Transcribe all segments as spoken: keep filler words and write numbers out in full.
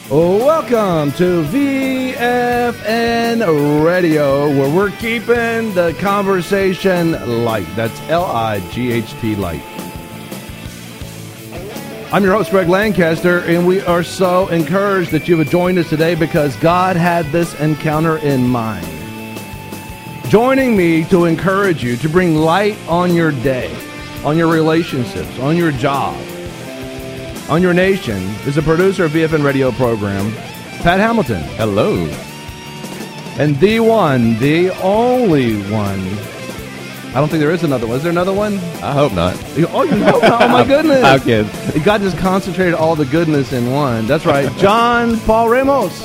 Welcome to V F N Radio, where we're keeping the conversation light. That's L I G H T light. I'm your host, Greg Lancaster, and we are so encouraged that you've joined us today because God had this encounter in mind. Joining me to encourage you to bring light on your day, on your relationships, on your job, on your nation is the producer of V F N Radio program, Pat Hamilton. Hello. And the one, the only one. I don't think there is another one. Is there another one? I hope not. Oh, you hope not? Oh, my goodness. I'm kidding. God just concentrated all the goodness in one. That's right. John Paul Ramos.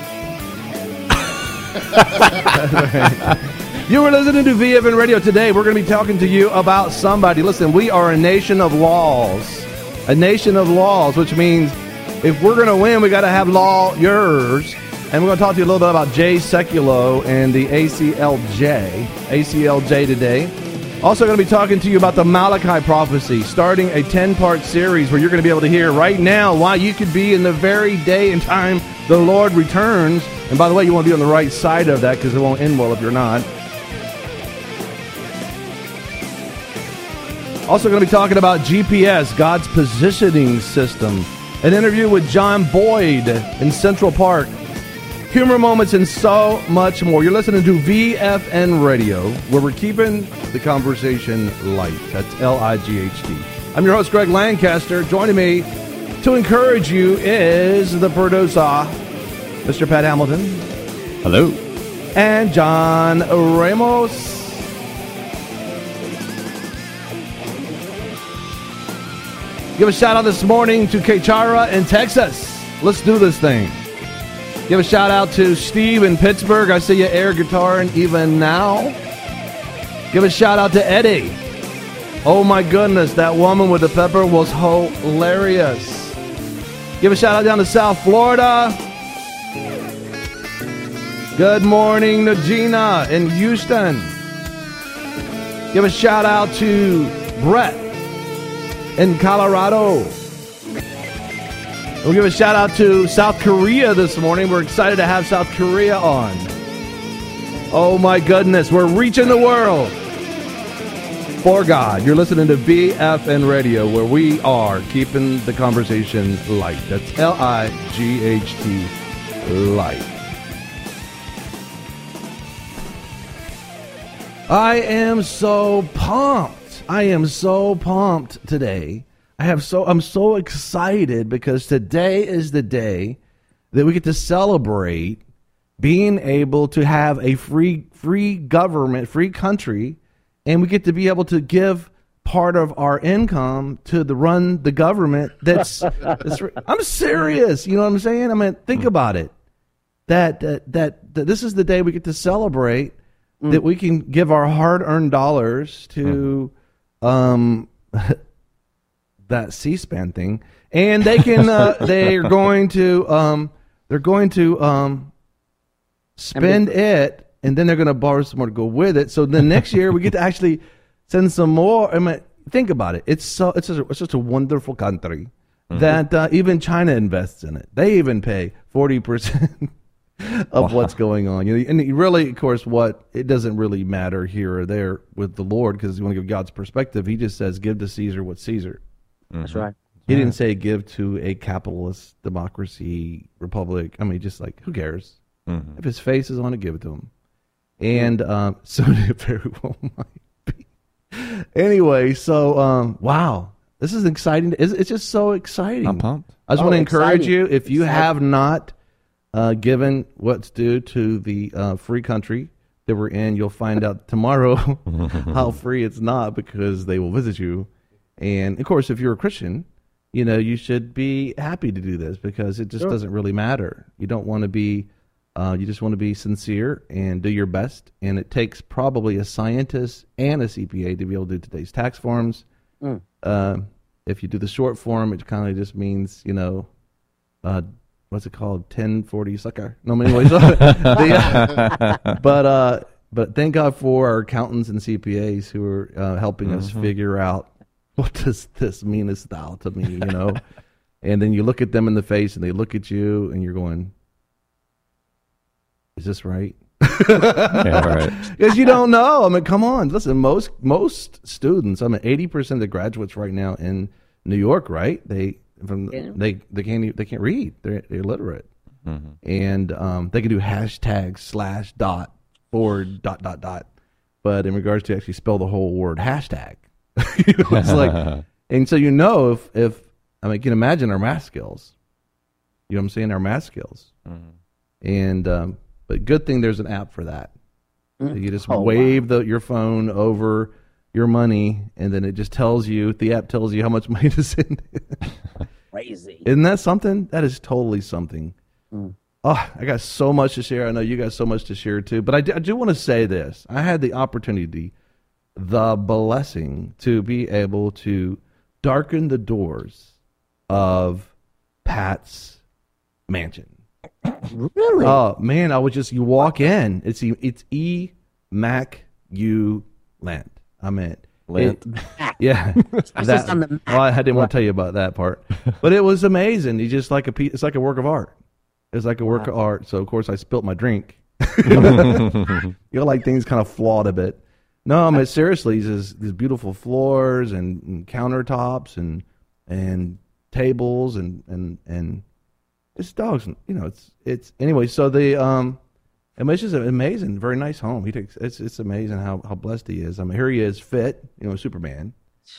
You were listening to V F N Radio today. We're going to be talking to you about somebody. Listen, we are a nation of laws. A nation of laws, which means if we're going to win, we got to have lawyers. And we're going to talk to you a little bit about Jay Sekulow and the A C L J. A C L J today. Also going to be talking to you about the Malachi prophecy, starting a ten-part series where you're going to be able to hear right now why you could be in the very day and time the Lord returns. And by the way, you want to be on the right side of that because it won't end well if you're not. Also going to be talking about G P S, God's positioning system. An interview with John Boyd in Central Park. Humor moments and so much more. You're listening to V F N Radio, where we're keeping the conversation light. That's L I G H T. I'm your host, Greg Lancaster. Joining me to encourage you is the producer, Mister Pat Hamilton. Hello. And John Ramos. Give a shout out this morning to Kechara in Texas. Let's do this thing. Give a shout out to Steve in Pittsburgh. I see you air guitar and even now. Give a shout out to Eddie. Oh my goodness, that woman with the pepper was hilarious. Give a shout out down to South Florida. Good morning to Gina in Houston. Give a shout out to Brett in Colorado. We'll give a shout out to South Korea this morning. We're excited to have South Korea on. Oh my goodness, we're reaching the world for God. You're listening to V F N Radio, where we are keeping the conversation light. That's L I G H T, light. I am so pumped. I am so pumped today. I have so I'm so excited because today is the day that we get to celebrate being able to have a free free government, free country, and we get to be able to give part of our income to the run the government. That's, that's I'm serious. You know what I'm saying? I mean, think about it. That that that, that this is the day we get to celebrate mm. that we can give our hard-earned dollars to. Mm. Um, that C-SPAN thing, and they can. Uh, they're going to. Um, they're going to um, spend it, and then they're going to borrow some more to go with it. So then next year we get to actually send some more. I mean, think about it. It's so. It's just, it's just a wonderful country mm-hmm. that uh, even China invests in it. They even pay forty percent. Of wow. what's going on, you know, and really, of course, what it doesn't really matter here or there with the Lord because you want to give God's perspective. He just says, "Give to Caesar what's Caesar." Mm-hmm. That's right. He yeah. didn't say give to a capitalist democracy republic. I mean, just like who cares mm-hmm. if his face is on it, give it to him. And um, so it very well might be. Anyway, so um, wow, this is exciting. It's, it's just so exciting. I'm pumped. I just oh, want to encourage exciting. you if you exciting. have not. Uh, given what's due to the uh, free country that we're in, you'll find out tomorrow how free it's not because they will visit you. And, of course, if you're a Christian, you know, you should be happy to do this because it just sure. doesn't really matter. You don't want to be, uh, you just want to be sincere and do your best. And it takes probably a scientist and a C P A to be able to do today's tax forms. Mm. Uh, if you do the short form, it kind of just means, you know, uh, what's it called? ten forty sucker. No, anyways. the, uh, but uh, but thank God for our accountants and C P As who are uh, helping mm-hmm. us figure out what does this meanest thou to me, you know. And then you look at them in the face and they look at you and you're going, is this right? Yeah, right. Because you don't know. I mean, come on. Listen, most most students, I mean, eighty percent of the graduates right now in New York, right? They from Yeah. they they can't e- they can't read. They're, they're illiterate, Mm-hmm. and um, they can do hashtag slash dot forward dot dot dot. But in regards to actually spell the whole word hashtag, you know, it's like, and so you know if if I mean, you can imagine our math skills. You know what I'm saying? Our math skills, Mm-hmm. and um, but good thing there's an app for that. So you just Oh, wave the your phone over your money, and then it just tells you. The app tells you how much money to send. Crazy. Isn't that something? That is totally something. Mm. Oh, I got so much to share. I know you got so much to share too. But I do, I do want to say this. I had the opportunity, the blessing, to be able to darken the doors of Pat's mansion. Really? Oh man, I would just you walk in. It's E it's E Mac U Land. I meant Lent. it- yeah. It's just on the Mac. Well, I didn't want to tell you about that part, but it was amazing. You just like a piece. It's like a work of art. It's like a work of art. So of course I spilt my drink. You know, like things kind of flawed a bit. No, I mean seriously, these these beautiful floors and, and countertops and and tables and and and it's dogs. You know, it's it's anyway. So the um, I mean, it's just an amazing, very nice home. He takes it's it's amazing how how blessed he is. I mean, here he is, fit, you know, Superman,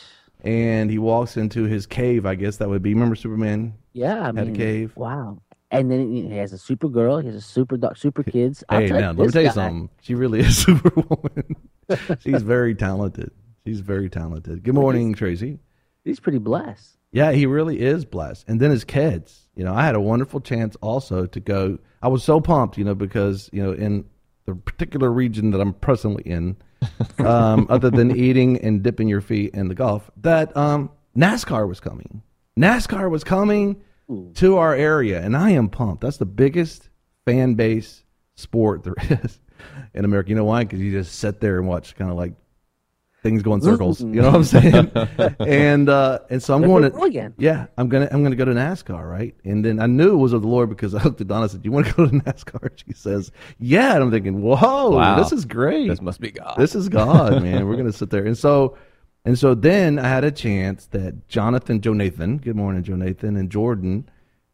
and he walks into his cave. I guess that would be. Remember Superman? Yeah, I Had a mean, cave. Wow. And then he has a super girl. He has a super doc, super kids. I'll Hey, tell you now let me this tell you guy- something. She really is Superwoman. She's very talented. She's very talented. Good morning, Tracy. He's pretty blessed. Yeah, he really is blessed. And then his kids. You know, I had a wonderful chance also to go. I was so pumped, you know, because, you know, in the particular region that I'm presently in, um, other than eating and dipping your feet in the Gulf, that um, NASCAR was coming. NASCAR was coming Ooh. to our area, and I am pumped. That's the biggest fan base sport there is in America. You know why? Because you just sit there and watch kind of like things go in circles. You know what I'm saying? and uh, and so I'm There going they to go again. yeah, I'm gonna I'm gonna go to NASCAR, right? And then I knew it was of the Lord because I looked at Donna and said, "You want to go to NASCAR?" She says, "Yeah." And I'm thinking, "Whoa, Wow. this is great. This must be God. This is God, man. We're gonna sit there." And so and so then I had a chance that Jonathan, Joe Nathan, good morning, Joe Nathan, and Jordan,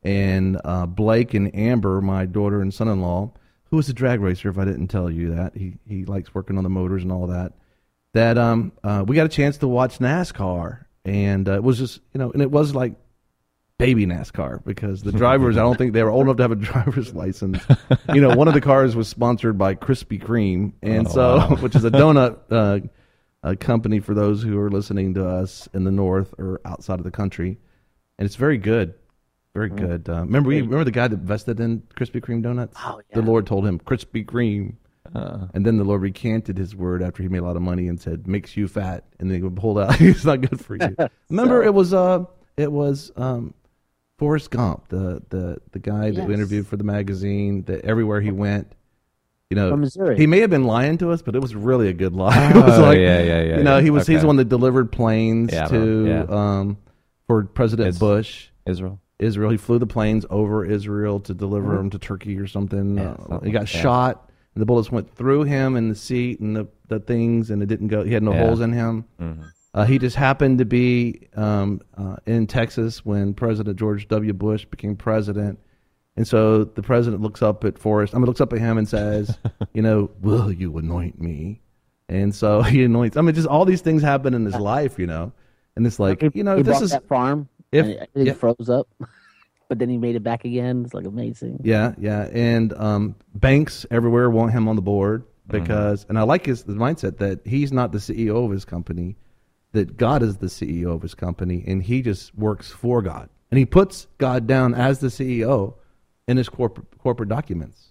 and uh, Blake and Amber, my daughter and son-in-law, who was a drag racer. If I didn't tell you that, he he likes working on the motors and all that. That um uh, we got a chance to watch NASCAR, and uh, it was just you know, and it was like baby NASCAR because the drivers I don't think they were old enough to have a driver's license. You know, one of the cars was sponsored by Krispy Kreme, and Oh, so wow. which is a donut uh, a company for those who are listening to us in the north or outside of the country, and it's very good, very good. Uh, remember we remember the guy that invested in Krispy Kreme donuts? Oh, The yeah. Lord told him Krispy Kreme. Uh, And then the Lord recanted his word after he made a lot of money and said, "Makes you fat," and then he pulled out. It's not good for you. Remember, So- it was uh, it was um, Forrest Gump, the the the guy that we Yes. interviewed for the magazine. That everywhere he went, you know, From Missouri. he may have been lying to us, but it was really a good lie. It was Oh, like, yeah, yeah, yeah, You know, yeah. he was he's Okay. the one that delivered planes Yeah, I to remember, yeah. um for President It's- Bush. Israel. Israel. He flew the planes over Israel to deliver them to Turkey or something. Yeah, Uh, something he got like that. shot, and the bullets went through him and the seat and the, the things, and it didn't go. He had no Yeah. holes in him. Mhm. Uh, he just happened to be um, uh, in Texas when President George W. Bush became president. And so the president looks up at Forrest. I mean, looks up at him and says, you know, "Will you anoint me?" And so he anoints. I mean, just all these things happen in his life, you know. And it's like, he, you know, he if this bought is that farm. if- and everything yeah. froze up, but then he made it back again. It's like amazing. Yeah, yeah, and um, banks everywhere want him on the board because, and I like his the mindset that he's not the C E O of his company, that God is the C E O of his company, and he just works for God, and he puts God down as the C E O in his corporate corporate documents.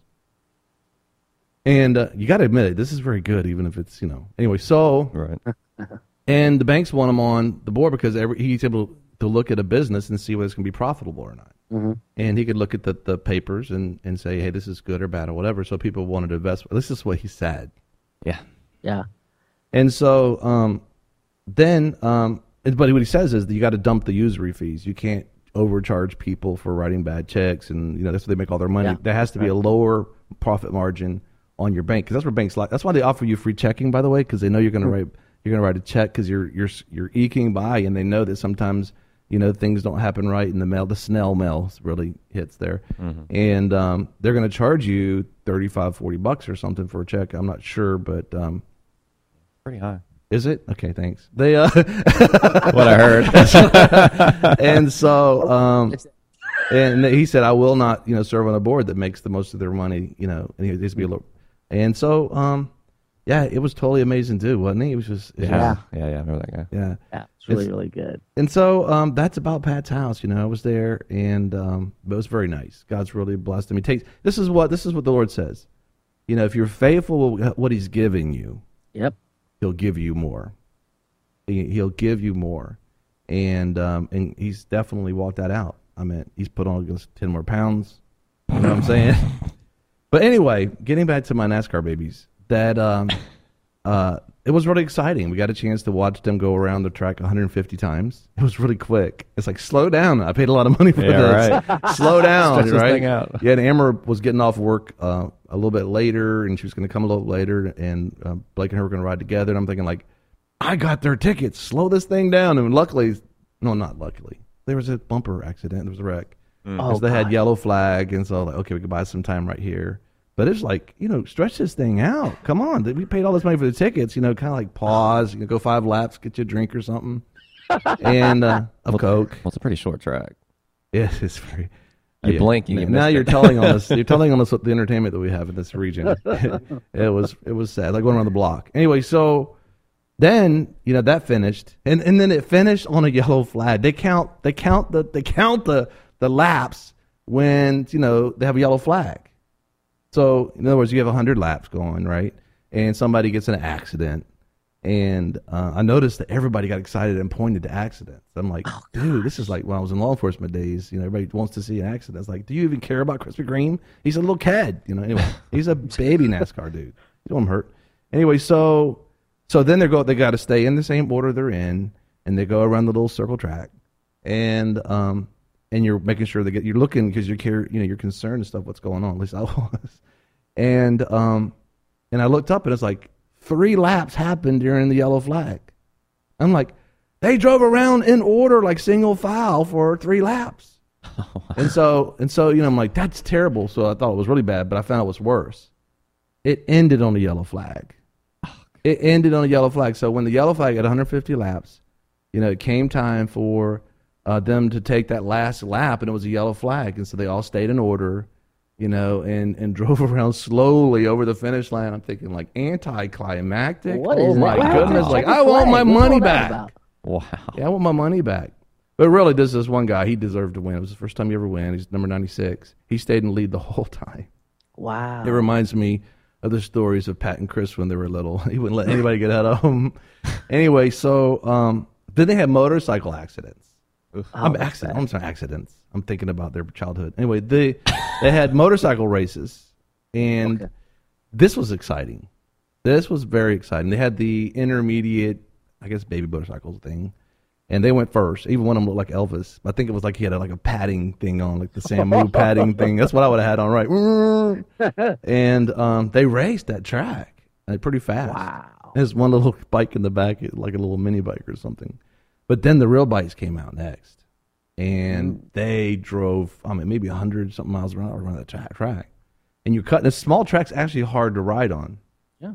And uh, you got to admit it, this is very good, even if it's you know anyway. So Right. and the banks want him on the board because every, he's able to look at a business and see whether it's going to be profitable or not. Mm-hmm. And he could look at the, the papers and, and say, hey, this is good or bad or whatever. So people wanted to invest. This is what he said. Yeah. Yeah. And so um, then, um, but what he says is that you got to dump the usury fees. You can't overcharge people for writing bad checks, and you know that's where they make all their money. Yeah. There has to be a lower profit margin on your bank because that's where banks like. That's why they offer you free checking, by the way, because they know you're going to write you're going to write a check because you're you're you're eking by, and they know that sometimes you know things don't happen right in the mail. The snail mail really hits there, mm-hmm. and um, they're going to charge you thirty-five, forty bucks or something for a check. I'm not sure, but um, pretty high. Is it? Okay, thanks. They uh what I heard. And so um and he said I will not, you know, serve on a board that makes the most of their money, you know, and he needs to be a little and so um yeah, it was totally amazing too, wasn't he? It was just yeah. yeah, yeah, yeah, I remember that guy. Yeah. Yeah, it's really, it's, really good. And so um that's about Pat's house, you know. I was there and um but it was very nice. God's really blessed him. He takes this is what this is what the Lord says. You know, if you're faithful with what he's giving you. Yep. He'll give you more. He'll give you more, and um, and he's definitely walked that out. I mean, he's put on just ten more pounds. You know what I'm saying? But anyway, getting back to my NASCAR babies, that um, uh, it was really exciting. We got a chance to watch them go around the track one hundred fifty times. It was really quick. It's like slow down. I paid a lot of money for yeah, this. Right. Slow down, Stretch this right? thing out. Yeah, and Amber was getting off work uh, a little bit later, and she was going to come a little later, and uh, Blake and her were going to ride together. And I'm thinking, like, I got their tickets. Slow this thing down. And luckily, no, not luckily, there was a bumper accident. There was a wreck. Mm. Because Oh, they had God. yellow flag, and so like, okay, we could buy some time right here. But it's like, you know, stretch this thing out. Come on, we paid all this money for the tickets. You know, kind of like pause. You know, go five laps, get you a drink or something, and uh, a well, Coke. Well, it's a pretty short track. Yes, it's very. You yeah. blink, you now, get now missed you're it. telling on us. You're telling on us what the entertainment that we have in this region. it was it was sad, like going around the block. Anyway, so then you know that finished, and, and then it finished on a yellow flag. They count they count the they count the the laps when you know they have a yellow flag. So in other words, you have a hundred laps going right, and somebody gets in an accident. And uh, I noticed that everybody got excited and pointed to accidents. I'm like, oh, dude, this is like when I was in law enforcement days. You know, everybody wants to see an accident. It's like, do you even care about Krispy Kreme? He's a little kid. You know, anyway, he's a baby NASCAR dude. You don't want him hurt. Anyway, so so then they go. They got to stay in the same order they're in, and they go around the little circle track, and um and you're making sure they get. You're looking because you're care. You know, you're concerned and stuff. What's going on? At least I was. And um and I looked up and it's like. Three laps happened during the yellow flag. I'm like, they drove around in order like single file for three laps. Oh, wow. And so, and so, you know, I'm like, that's terrible. So I thought it was really bad, but I found out it was worse. It ended on a yellow flag. It ended on a yellow flag. So when the yellow flag had one hundred fifty laps, you know, it came time for uh, them to take that last lap, and it was a yellow flag. And so they all stayed in order. You know, and, and drove around slowly over the finish line. I'm thinking like anticlimactic. What oh is my that? goodness! Wow. Like Check I the want flag. my What's money all that back. about? Wow. Yeah, I want my money back. But really, this is one guy. He deserved to win. It was the first time he ever win. He's number ninety-six. He stayed in the lead the whole time. Wow. It reminds me of the stories of Pat and Chris when they were little. He wouldn't let anybody get out of them. Anyway, so um, then they had motorcycle accidents. Oh, I'm accident. I'm sorry, accidents. I'm thinking about their childhood. Anyway, they they had motorcycle races, and Okay. this was exciting. This was very exciting. They had the intermediate, I guess, baby motorcycles thing, and they went first. Even one of them looked like Elvis. I think it was like he had a, like a padding thing on, like the Samu padding thing. That's what I would have had on, right? And um, they raced that track like, pretty fast. Wow. There's one little bike in the back, like a little mini bike or something. But then the real bikes came out next, and mm. they drove, I mean, maybe a hundred something miles around around that track. track. And you're cutting. A small track's actually hard to ride on. Yeah.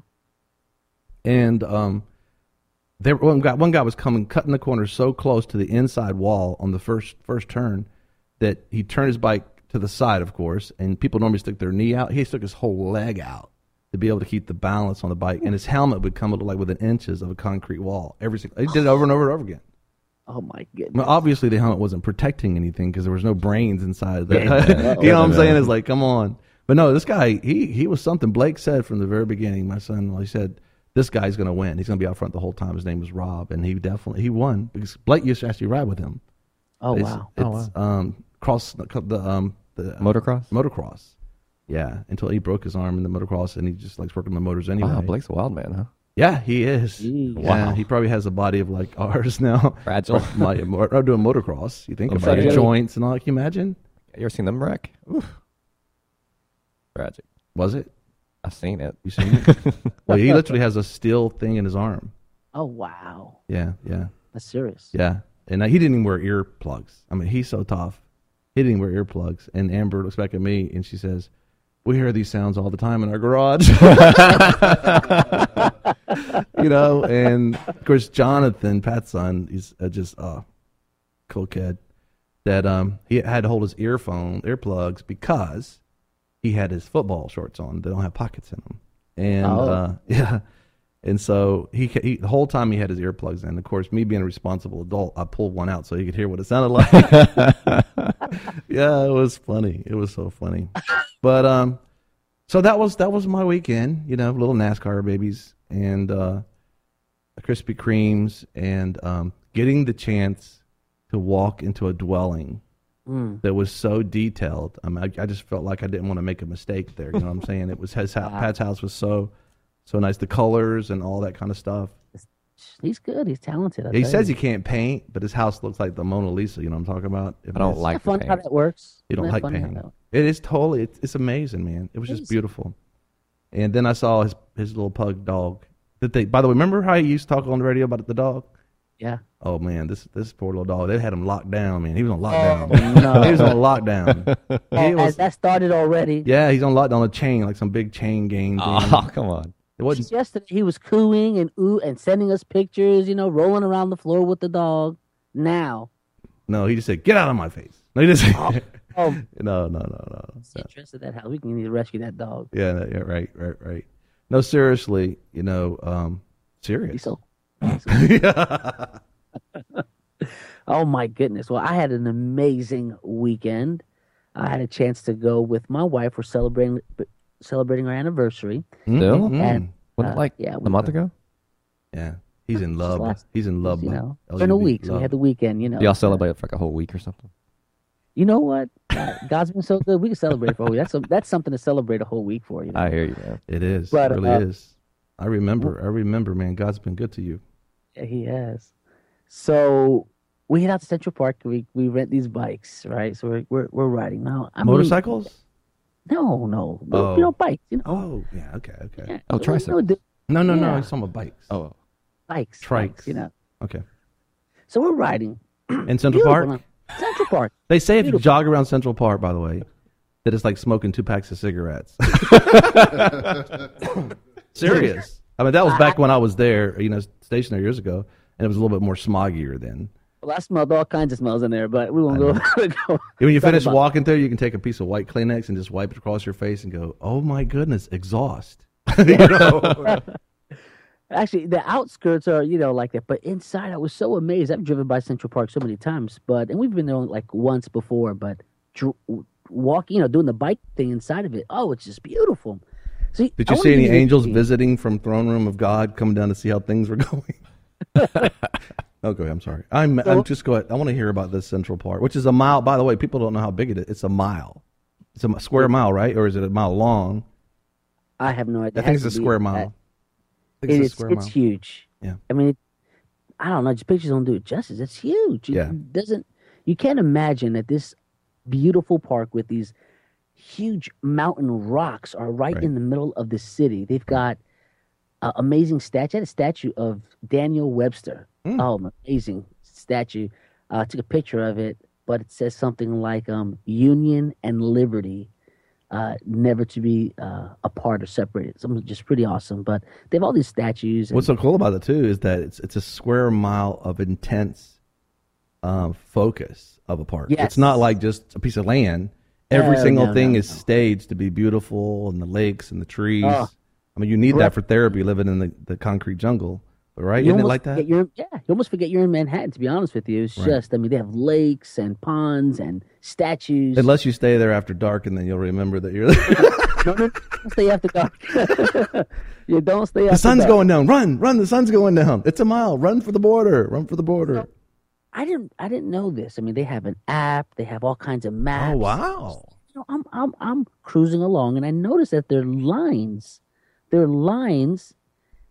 And um, there one guy, one guy was coming, cutting the corner so close to the inside wall on the first first turn that he turned his bike to the side, of course. And people normally stick their knee out. He stuck his whole leg out to be able to keep the balance on the bike. And his helmet would come like within inches of a concrete wall. Every single, he did it over and over and over again. Oh my goodness! Well, obviously, the helmet wasn't protecting anything because there was no brains inside. That. Yeah. You know what I'm saying? It's like, come on. But no, this guy, he he was something. Blake said from the very beginning, my son, he said, this guy's going to win. He's going to be out front the whole time. His name was Rob, and he definitely he won because Blake used to actually ride with him. Oh it's, wow! It's, oh wow! Um, cross the um the motocross. Motocross. Yeah, until he broke his arm in the motocross, and he just likes working on the motors anyway. Wow, Blake's a wild man, huh? Yeah, he is. Jeez. Yeah, Wow. he probably has a body of like ours now. Fragile. Or, my, or doing motocross. You think Oh, about it, fragile. joints and all. Can you imagine? You ever seen them wreck? Oof. Tragic. Was it? I've seen it. You seen it? Well, he literally has a steel thing in his arm. Oh wow, Yeah, yeah, that's serious. yeah. And uh, he didn't even wear earplugs. I mean, he's so tough. He didn't wear earplugs. And Amber looks back at me and she says, "We hear these sounds all the time in our garage." You know, and of course, Jonathan, Pat's son, he's uh, just uh, cool kid. That um, he had to hold his earphone, earplugs, because he had his football shorts on. They don't have pockets in them. And Oh. uh, yeah. And so he, he the whole time he had his earplugs in. Of course, me being a responsible adult, I pulled one out so he could hear what it sounded like. Yeah, it was funny. It was so funny. But um, so that was that was my weekend. You know, little NASCAR babies and uh, Krispy Kremes and um, getting the chance to walk into a dwelling Mm. that was so detailed. I mean, I, I just felt like I didn't want to make a mistake there. You know what I'm saying? It was his house, Wow. Pat's house was so so nice. The colors and all that kind of stuff. He's good. He's talented. I He tell says you. he can't paint, but his house looks like the Mona Lisa. You know what I'm talking about? If I don't it's- like Isn't that fun the how paint. that works. You don't Isn't that like funny how painting. that- It is totally. It's, it's amazing, man. It was just Amazing. beautiful. And then I saw his his little pug dog. That they. By the way, remember how he used to talk on the radio about the dog? Yeah. Oh man, this this poor little dog. They had him locked down, man. He was on Oh, lockdown. no. He was on lockdown. Oh, He was- that started already. yeah, he's on lockdown on a chain, like some big chain gang thing. Oh, come on. It wasn't. Just yesterday, he was cooing and ooh and sending us pictures, you know, rolling around the floor with the dog. Now, No, he just said, "Get out of my face." No, he just. oh, no, no, no, no. it's interested that house. We can need to rescue that dog. Yeah, no, yeah, right, right, right. No, seriously, you know, um, He's serious. so. Yeah. Oh my goodness! Well, I had an amazing weekend. I had a chance to go with my wife. We're celebrating celebrating our anniversary. Still? Mm, And, Wasn't it uh, like yeah, a we- month ago? yeah, he's in Just love. last- He's in love. You bud. know, L for a U B, week, so we love. had the weekend. You know, Do y'all celebrate it for like a whole week or something? You know what? Uh, God's been so good. We can celebrate for a whole week. That's a, that's something to celebrate a whole week for. You know? I hear you, man. It is. But, it really uh, is. I remember. I remember, man. God's been good to you. Yeah, he has. So we head out to Central Park. We we rent these bikes, right? So we're we're, we're riding now. I mean, Motorcycles? no, no, Oh. you know, bikes. You know, Oh, yeah. Okay, okay. Yeah, Oh, so, tricycles. you know, No, no, no. Yeah. He's talking about bikes. Oh, bikes, Trikes. bikes, you know. Okay. So we're riding. In Central Beautiful, Park? huh? Central Park. They say if you Beautiful. jog around Central Park, by the way, that it's like smoking two packs of cigarettes. Serious. I mean, that was back when I was there, you know, stationed there years ago, and it was a little bit more smoggier then. Well, I smelled all kinds of smells in there, but we won't go. go. When you Talk finish about- walking through, you can take a piece of white Kleenex and just wipe it across your face and go, "Oh my goodness, exhaust." You know? Actually, the outskirts are, you know, like that. But inside, I was so amazed. I've driven by Central Park so many times, but and we've been there like once before. But dr- walking, you know, doing the bike thing inside of it, oh, it's just beautiful. See, Did I you wanna see give any you the- angels visiting from throne room of God coming down to see how things were going? Oh, go ahead. I'm sorry. I'm, I'm So- just go ahead. I want to hear about this Central Park, which is a mile. By the way, people don't know how big it is. It's a mile. It's a m- square mile, right? Or is it a mile long? I have no idea. I think It it's a has to be square that- mile. I think It it's a is. square It's mile. huge. Yeah. I mean, it, I don't know. Just pictures don't do it justice. It's huge. It Yeah. doesn't. You can't imagine that this beautiful park with these huge mountain rocks are right, Right. in the middle of the city. They've got uh, amazing statue. I had a statue of Daniel Webster. Mm. Oh, amazing statue. Uh, I took a picture of it, but it says something like um, "Union and Liberty." Uh, never to be uh, apart or separated. Something just pretty awesome. But they have all these statues. And, What's so cool about it too is that it's it's a square mile of intense um, focus of a park. Yes. It's not like just a piece of land. Every No, single no, thing no, is no. staged to be beautiful, and the lakes and the trees. Oh. I mean, you need that Breath- for therapy, living in the, the concrete jungle. But right? you Isn't it almost like that? forget you're in- yeah, you almost forget you're in Manhattan. To be honest with you, it's Right. just I mean they have lakes and ponds and statues. Unless you stay there after dark, and then you'll remember that you're there. no, no, don't stay after dark. You don't stay after The sun's dark. going down. Run, run! The sun's going down. It's a mile. Run for the border. Run for the border. I didn't I didn't know this. I mean they have an app. They have all kinds of maps. Oh wow! You know, I'm I'm I'm cruising along and I noticed that there are lines. There are lines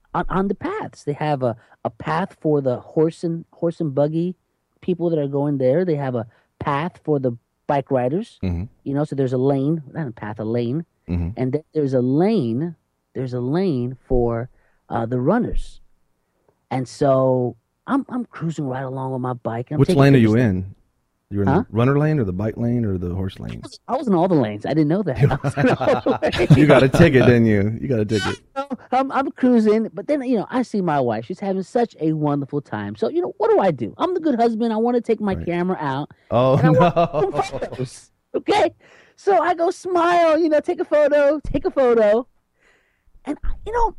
on, on the paths. They have a, a path for the horse and horse and buggy people that are going there. They have a path for the bike riders. Mm-hmm. You know, so there's a lane, not a path, a lane, Mm-hmm. and then there's a lane. There's a lane for uh, the runners. And so I'm I'm cruising right along with my bike. And I'm Which taking lane are you pictures. in? You're in Huh? the runner lane or the bike lane or the horse lane? I was in all the lanes. I didn't know that. I was in all the lanes. You got a ticket, didn't you? You got a ticket. So, I'm, I'm cruising, but then, you know, I see my wife. She's having such a wonderful time. So, you know, what do I do? I'm the good husband. I want to take my Right. camera out. Oh, And I want some no. photos. Okay? So I go smile, you know, take a photo, take a photo. And, you know,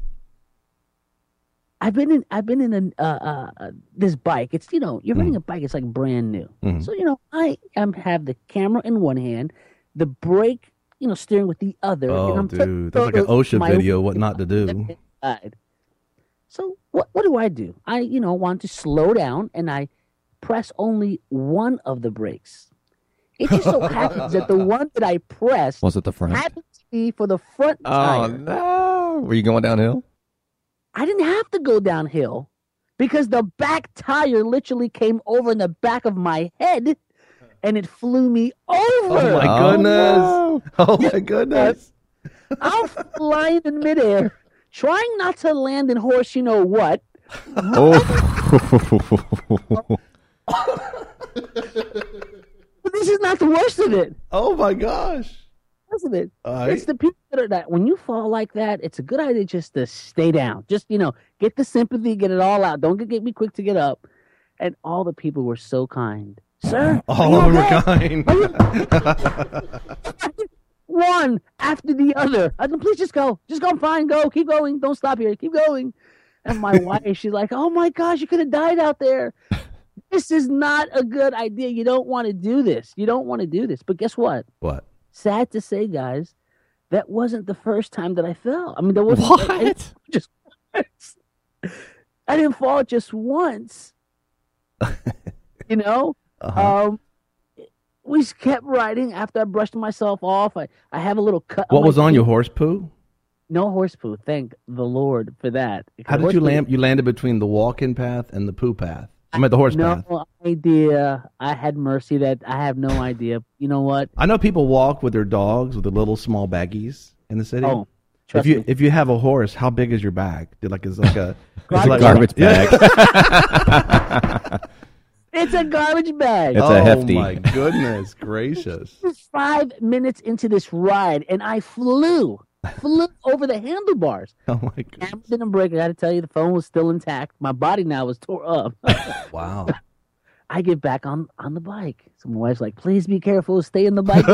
I've been in, I've been in a, uh, uh, uh, this bike. It's, you know, you're riding a bike. It's like brand new. Mhm. So, you know, I am have the camera in one hand, the brake, you know, steering with the other. and Oh, I'm taking dude. That's like an photos OSHA of my video, what not to do. side. So what what do I do? I, you know, want to slow down and I press only one of the brakes. It just so happens that the one that I pressed Was it the front? happens to be for the front Oh tire. no! Were you going downhill? I didn't have to go downhill because the back tire literally came over in the back of my head and it flew me over. Oh, my Oh, goodness. no. Oh, my goodness. I'm flying in midair, trying not to land in horse, you know what. Oh. But this is not the worst of it. Oh, my gosh. Worst of it. All right. It's the people that are that when you fall like that, it's a good idea just to stay down. Just, you know, get the sympathy, get it all out. Don't get, get me quick to get up. And all the people were so kind. Sir, All are of you them were okay? kind. One after the other. I said, please just go. Just go. I'm fine. Go. Keep going. Don't stop here. Keep going. And my wife, she's like, oh my gosh, you could have died out there. This is not a good idea. You don't want to do this. You don't want to do this. But guess what? What? Sad to say, guys, that wasn't the first time that I fell. I mean, there wasn't What? I, I, just once. I didn't fall just once. You know? Uh-huh. Um, we kept riding after I brushed myself off. I, I have a little cut. What my was on feet. your horse poo? No horse poo. Thank the Lord for that. How did Horse you poo- land? You landed between the walk-in path and the poo path. I'm at the horse No path. idea. I had mercy that I have no idea. You know what? I know people walk with their dogs with their little small baggies in the city. Oh, if trust you me. if you have a horse, how big is your bag? Like it's like a it's Garbage like Garbage Yeah. bag. It's a garbage bag. It's oh a hefty. my goodness gracious! Five minutes into this ride, and I flew, flew over the handlebars. Oh my goodness! Camera didn't break. I got to tell you, the phone was still intact. My body now was tore up. Wow. I get back on on the bike. So my wife's like, "Please be careful. Stay in the bike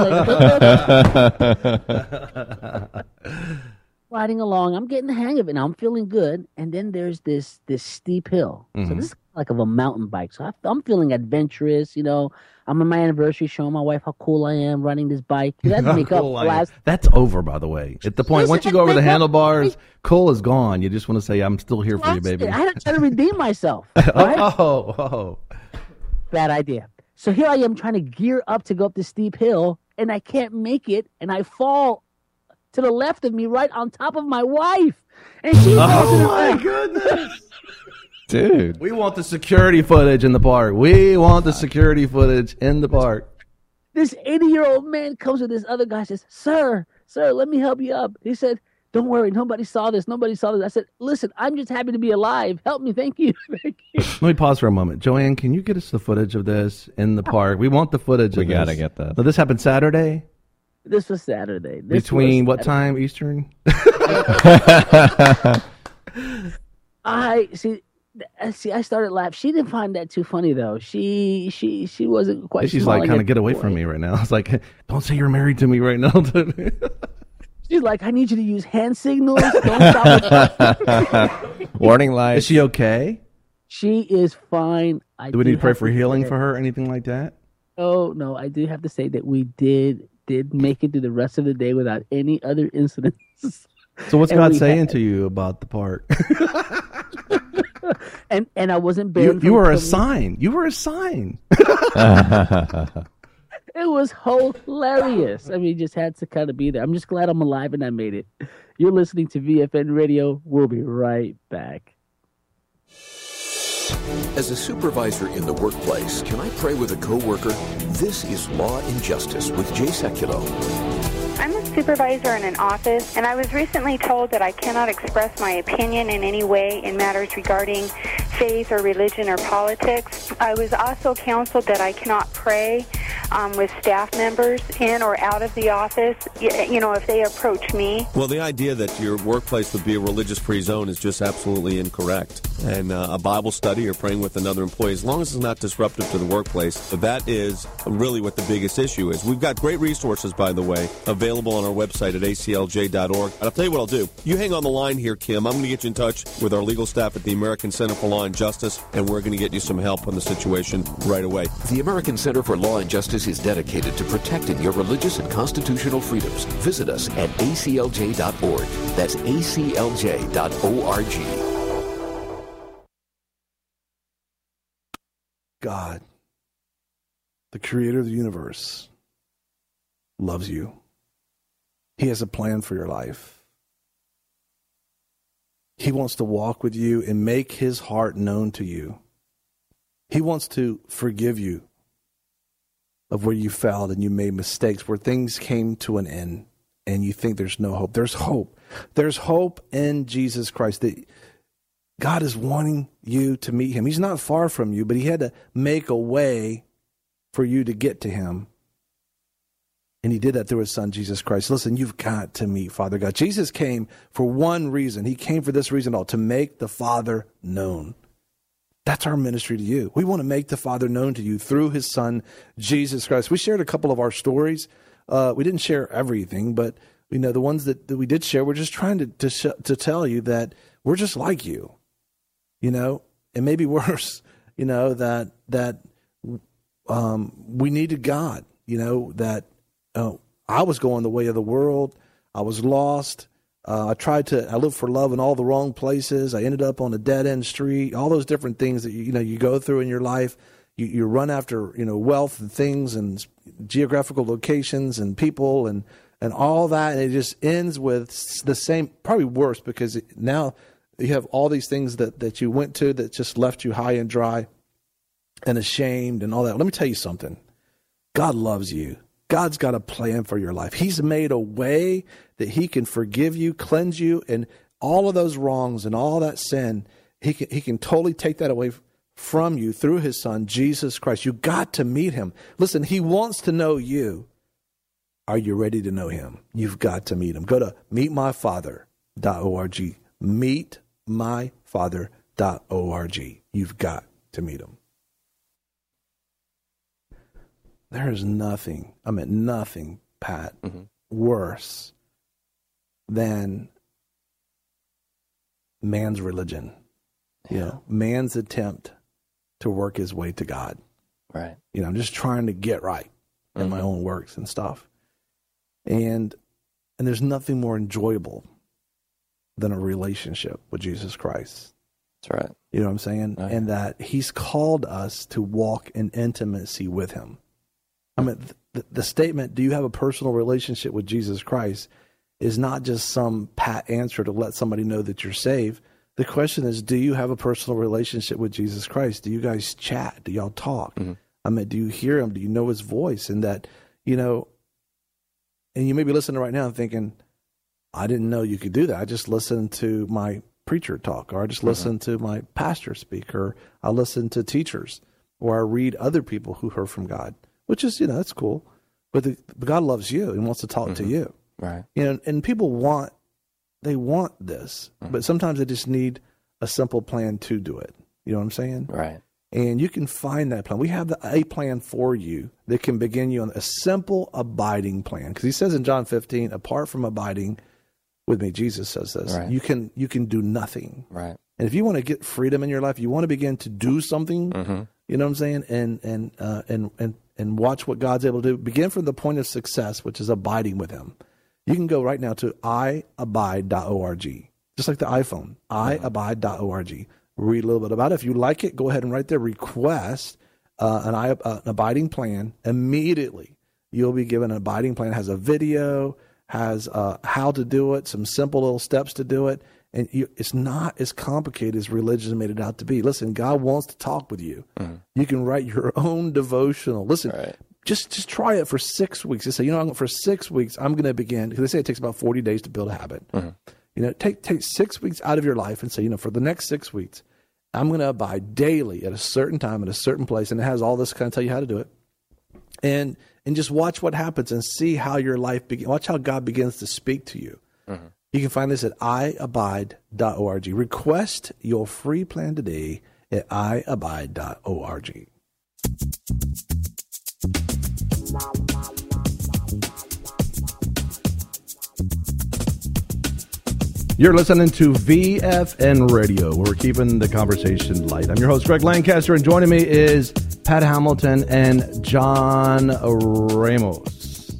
lane." Riding along, I'm getting the hang of it now. I'm feeling good, and then there's this this steep hill. So Mhm. this is like of a mountain bike. So I, I'm feeling adventurous. You know, I'm on my anniversary, showing my wife how cool I am riding this bike. You had to make up Cool for I am. last. That's over, by the way. At the point Listen, once you go over the make up- handlebars, cool is gone. You just want to say, "I'm still here for you, baby." I had to try to redeem myself. Right? Oh, oh, Bad idea. So here I am trying to gear up to go up this steep hill, and I can't make it, and I fall to the left of me, right on top of my wife, and she falls to oh the my left. goodness! Dude. We want the security footage in the park. We want the security footage in the park. This eighty-year-old man comes with this other guy, says, "Sir, sir, let me help you up." He said, "Don't worry, nobody saw this. Nobody saw this." I said, "Listen, I'm just happy to be alive. Help me, thank you, thank you." Let me pause for a moment. Joanne, can you get us the footage of this in the park? We want the footage We of gotta this. get that. So this happened Saturday? This was Saturday. This Between was what time Eastern? I see. th- See, I started laughing. She didn't find that too funny though. She she she wasn't quite. She's like, smiling kind at of get away the from boy. me right now. I was like, don't say you're married to me right now. She's like, I need you to use hand signals. Don't stop. Warning lights. Is she okay? She is fine. I Do we need to pray have for say healing that- for her? Anything like that? No, no. I do have to say that we did did make it through the rest of the day without any other incidents. So what's And God we saying had- to you about the park? and and I wasn't you banned. you from were a coming- sign. You were a sign. It was hilarious. I mean, just had to kind of be there. I'm just glad I'm alive and I made it. You're listening to V F N Radio. We'll be right back. As a supervisor in the workplace, can I pray with a coworker? This is Law and Justice with Jay Sekulow. I'm a supervisor in an office, and I was recently told that I cannot express my opinion in any way in matters regarding faith or religion or politics. I was also counseled that I cannot pray um, with staff members in or out of the office, you know, if they approach me. Well, the idea that your workplace would be a religious-free zone is just absolutely incorrect. And uh, a Bible study or praying with another employee, as long as it's not disruptive to the workplace, that is really what the biggest issue is. We've got great resources, by the way, available on our website at A C L J dot org. And I'll tell you what I'll do. You hang on the line here, Kim. I'm going to get you in touch with our legal staff at the American Center for Law and Justice, and we're going to get you some help on the situation right away. The American Center for Law and Justice is dedicated to protecting your religious and constitutional freedoms. Visit us at A C L J dot org. That's A C L J dot org. God, the creator of the universe, loves you. He has a plan for your life. He wants to walk with you and make his heart known to you. He wants to forgive you of where you failed and you made mistakes, where things came to an end and you think there's no hope. There's hope. There's hope in Jesus Christ. That God is wanting you to meet him. He's not far from you, but he had to make a way for you to get to him. And he did that through his son, Jesus Christ. Listen, you've got to meet Father God. Jesus came for one reason. He came for this reason all, to make the Father known. That's our ministry to you. We want to make the Father known to you through his son, Jesus Christ. We shared a couple of our stories. Uh, we didn't share everything, but you know the ones that, that we did share, we're just trying to to, sh- to tell you that we're just like you. You know, and maybe worse, you know, that that um, we needed God, you know, that uh, I was going the way of the world. I was lost. Uh, I tried to, I lived for love in all the wrong places. I ended up on a dead-end street, all those different things that, you, you know, you go through in your life. You, you run after, you know, wealth and things and geographical locations and people and, and all that. And it just ends with the same, probably worse, because it, now you have all these things that, that you went to that just left you high and dry and ashamed and all that. Let me tell you something. God loves you. God's got a plan for your life. He's made a way that he can forgive you, cleanse you, and all of those wrongs and all that sin, he can, he can totally take that away from you through his son, Jesus Christ. You got to meet him. Listen, he wants to know you. Are you ready to know him? You've got to meet him. Go to meet my father dot org. meet my father dot org. You've got to meet him. There is nothing, I mean, nothing, Pat, mm-hmm. worse than man's religion. Yeah. You know, man's attempt to work his way to God. Right. You know, I'm just trying to get right in mm-hmm. my own works and stuff. And and there's nothing more enjoyable than a relationship with Jesus Christ. That's right. You know what I'm saying? Oh, yeah. And that he's called us to walk in intimacy with him. I mean, the, the statement, do you have a personal relationship with Jesus Christ, is not just some pat answer to let somebody know that you're saved. The question is, do you have a personal relationship with Jesus Christ? Do you guys chat? Do y'all talk? Mm-hmm. I mean, do you hear him? Do you know his voice? And that, you know, and you may be listening right now and thinking, I didn't know you could do that. I just listened to my preacher talk, or I just mm-hmm. listened to my pastor speak, or I listen to teachers, or I read other people who heard from God. Which is, you know, that's cool. But, the, but God loves you and wants to talk mm-hmm. to you. Right. You know, and people want, they want this, mm-hmm. but sometimes they just need a simple plan to do it. You know what I'm saying? Right. And you can find that plan. We have the, a plan for you that can begin you on a simple abiding plan. Because he says in John fifteen, apart from abiding with me, Jesus says this, right. you can you can do nothing. Right. And if you want to get freedom in your life, you want to begin to do something, mm-hmm. you know what I'm saying? And, and, uh, and, and, and watch what God's able to do. Begin from the point of success, which is abiding with him. You can go right now to i abide dot org, just like the iPhone, i abide dot org. Read a little bit about it. If you like it, go ahead and right there request uh, an, uh, an abiding plan immediately. You'll be given an abiding plan, has a video, has uh, how to do it, some simple little steps to do it. And you, it's not as complicated as religion made it out to be. Listen, God wants to talk with you. Mm-hmm. You can write your own devotional. Listen, right. just just try it for six weeks. Just say, you know, for six weeks, I'm going to begin, because they say it takes about forty days to build a habit. Mm-hmm. You know, take take six weeks out of your life and say, you know, for the next six weeks, I'm going to abide daily at a certain time at a certain place. And it has all this kind of tell you how to do it. And and just watch what happens and see how your life begins. Watch how God begins to speak to you. Mm-hmm. You can find this at i abide dot org. Request your free plan today at i abide dot org. You're listening to V F N Radio, where we're keeping the conversation light. I'm your host, Greg Lancaster, and joining me is Pat Hamilton and John Ramos.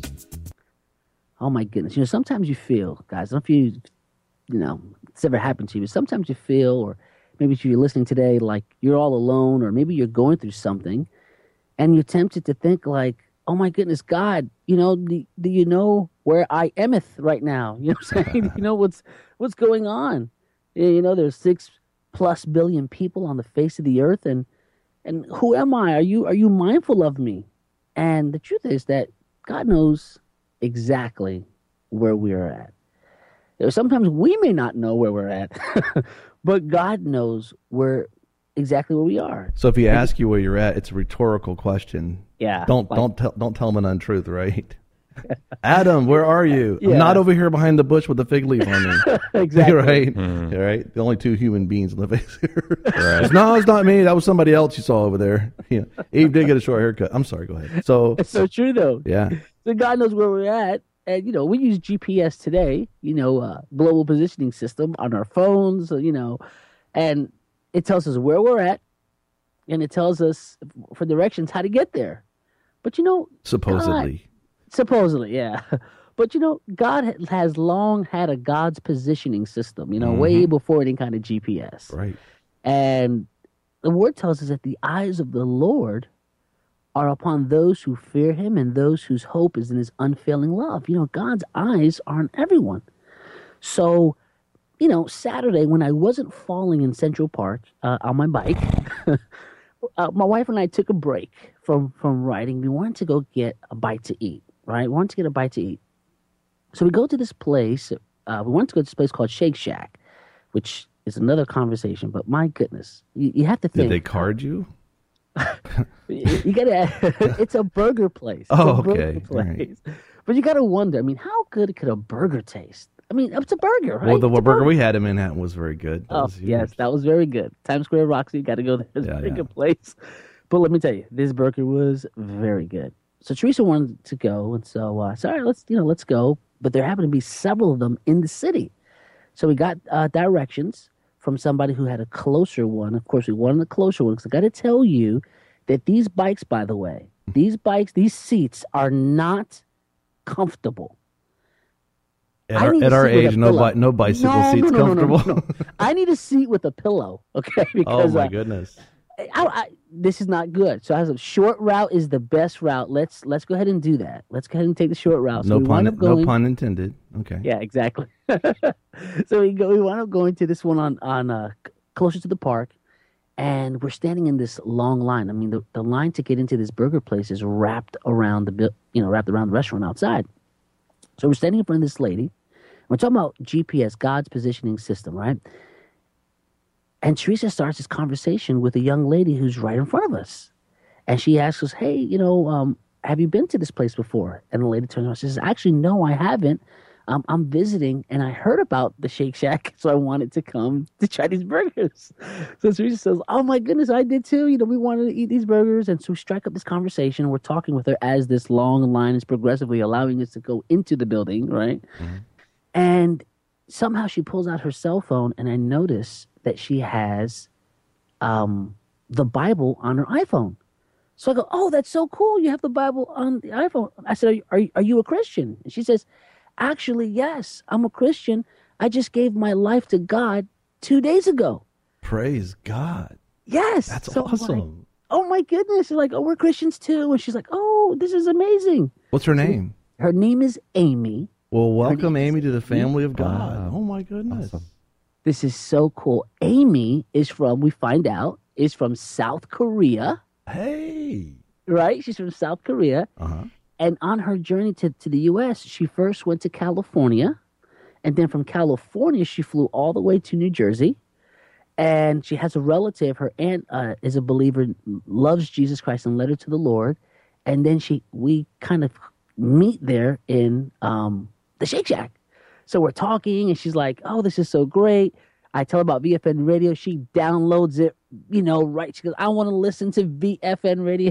Oh, my goodness. You know, sometimes you feel, guys, I don't know if you, you know, it's ever happened to you, but sometimes you feel, or maybe if you're listening today, like you're all alone, or maybe you're going through something, and you're tempted to think like, oh, my goodness, God, you know, do, do you know where I ameth right now? You know what I'm saying? You know, what's what's going on? You know, there's six plus billion people on the face of the earth, and and who am I? Are you are you mindful of me? And the truth is that God knows exactly where we're at. You know, sometimes we may not know where we're at, but God knows where exactly where we are. So if he asks you where you're at, it's a rhetorical question. Yeah. Don't like, don't tell don't tell him an untruth, right? Adam, where are you? Yeah. I'm not over here behind the bush with the fig leaf on me. Exactly. Right? Mm. Right? The only two human beings in the face here. Right. No, it's not me. That was somebody else you saw over there. Yeah. Eve did get a short haircut. I'm sorry. Go ahead. So it's so true, though. Yeah. So God knows where we're at. And, you know, we use G P S today, you know, uh, global positioning system on our phones, you know, and it tells us where we're at, and it tells us for directions how to get there. But, you know, supposedly. God, supposedly, yeah. But, you know, God has long had a God's positioning system, you know, mm-hmm. way before any kind of G P S. Right. And the word tells us that the eyes of the Lord are upon those who fear him and those whose hope is in his unfailing love. You know, God's eyes are on everyone. So, you know, Saturday when I wasn't falling in Central Park uh, on my bike, uh, my wife and I took a break from, from riding. We wanted to go get a bite to eat, right? We wanted to get a bite to eat. So we go to this place. Uh, we wanted to go to this place called Shake Shack, which is another conversation. But my goodness, you, you have to think. Did they card you? you, you gotta. It's a burger place. It's oh, a burger okay. Place. Right. But you gotta wonder. I mean, how good could a burger taste? I mean, it's a burger, right? Well, the burger. burger we had in Manhattan was very good. That oh, was yes, that was very good. Times Square Roxy, got to go there. It's yeah, a very yeah. good place. But let me tell you, this burger was very good. So Teresa wanted to go, and so uh, sorry, let's you know, let's go. But there happened to be several of them in the city, so we got uh, directions from somebody who had a closer one. Of course, we wanted a closer one because I got to tell you that these bikes, by the way, these bikes, these seats are not comfortable. At our, at our age, no bi- no bicycle no, seats no, no, comfortable. No, no, no. I need a seat with a pillow, okay? Because, oh, my uh, goodness. I, I, this is not good. So I was a short route is the best route. Let's let's go ahead and do that. Let's go ahead and take the short route. So no, we pun, wind up going, no pun intended. Okay. Yeah, exactly. So we go. We wound up going to this one on, on uh, closer to the park. And we're standing in this long line. I mean, the, the line to get into this burger place is wrapped around the, you know, wrapped around the restaurant outside. So we're standing in front of this lady. We're talking about G P S, God's positioning system, right? And Teresa starts this conversation with a young lady who's right in front of us. And she asks us, hey, you know, um, have you been to this place before? And the lady turns around and says, actually, no, I haven't. Um, I'm visiting, and I heard about the Shake Shack, so I wanted to come to try these burgers. So Teresa says, oh, my goodness, I did too. You know, we wanted to eat these burgers. And so we strike up this conversation, and we're talking with her as this long line is progressively allowing us to go into the building, right? Mm-hmm. And somehow she pulls out her cell phone, and I notice that she has um, the Bible on her iPhone. So I go, oh, that's so cool. You have the Bible on the iPhone. I said, are you, are, are you a Christian? And she says, actually, yes, I'm a Christian. I just gave my life to God two days ago. Praise God. Yes. That's so awesome. Like, oh, my goodness. They're like, oh, we're Christians too. And she's like, oh, oh, this is amazing. What's her name? Her name is Amy. Well, welcome, name is Amy, to the family of God. Wow. Oh, my goodness. Awesome. This is so cool. Amy is from, we find out, is from South Korea, Hey. right? She's from South Korea. Uh-huh. And on her journey to, to the U S, she first went to California. And then from California, she flew all the way to New Jersey. And she has a relative, her aunt uh, is a believer, loves Jesus Christ and led her to the Lord. And then she, we kind of meet there in um, the Shake Shack. So we're talking and she's like, oh, this is so great. I tell her about V F N Radio. She downloads it, you know, right. She goes, I want to listen to V F N Radio.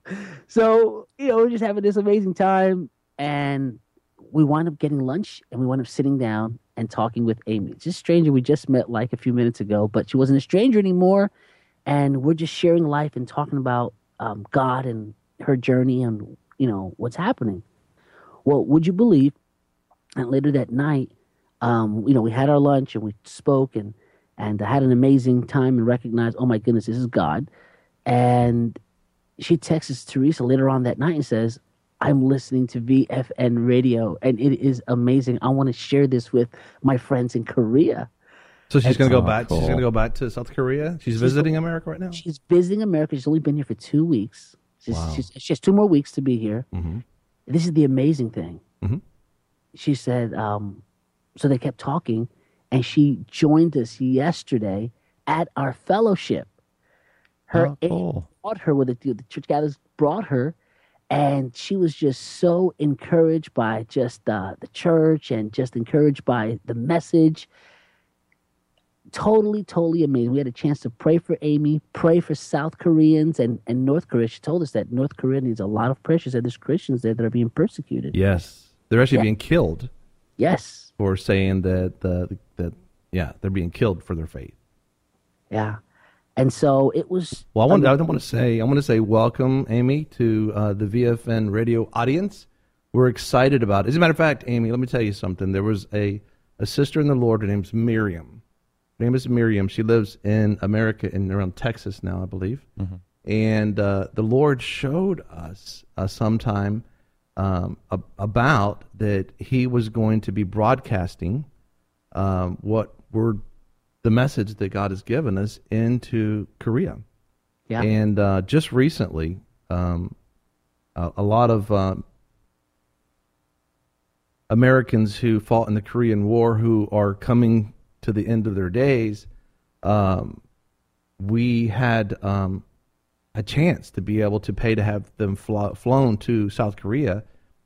So, you know, we're just having this amazing time. And we wind up getting lunch and we wind up sitting down and talking with Amy. It's just a stranger we just met like a few minutes ago, but she wasn't a stranger anymore. And we're just sharing life and talking about um, God and her journey and, you know, what's happening. Well, would you believe that later that night, um, you know, we had our lunch and we spoke and, and I had an amazing time and recognized, oh my goodness, this is God. And she texts Teresa later on that night and says, I'm listening to V F N Radio and it is amazing. I want to share this with my friends in Korea. So she's going to go Oh, back. cool. She's going to go back to South Korea. She's, She's visiting America right now. She's visiting America. She's only been here for two weeks. She's, Wow. she's, she has two more weeks to be here. Mhm. This is the amazing thing. Mhm. She said, um, so they kept talking, and she joined us yesterday at our fellowship. Her Oh, aunt cool. brought her, with the, the church gathers brought her, and she was just so encouraged by just uh, the church and just encouraged by the message. Totally, totally amazing. We had a chance to pray for Amy, pray for South Koreans and, and North Korea. She told us that North Korea needs a lot of prayer. She said there's Christians there that are being persecuted. Yes. They're actually Yeah. being killed Yes. for saying that, uh, that, yeah, they're being killed for their faith. Yeah. And so it was. Well, I want, I I mean, want to say, I want to say welcome, Amy, to uh, the V F N radio audience. We're excited about it. As a matter of fact, Amy, let me tell you something. There was a, a sister in the Lord. Her name's Miriam. Her name is Miriam. She lives in America, in around Texas now, I believe. Mm-hmm. And uh, the Lord showed us uh, sometime um, ab- about that He was going to be broadcasting um, what were the message that God has given us into Korea. Yeah. And uh, just recently, um, a, a lot of uh, Americans who fought in the Korean War, who are coming to the end of their days, um, we had um, a chance to be able to pay to have them fly, flown to South Korea.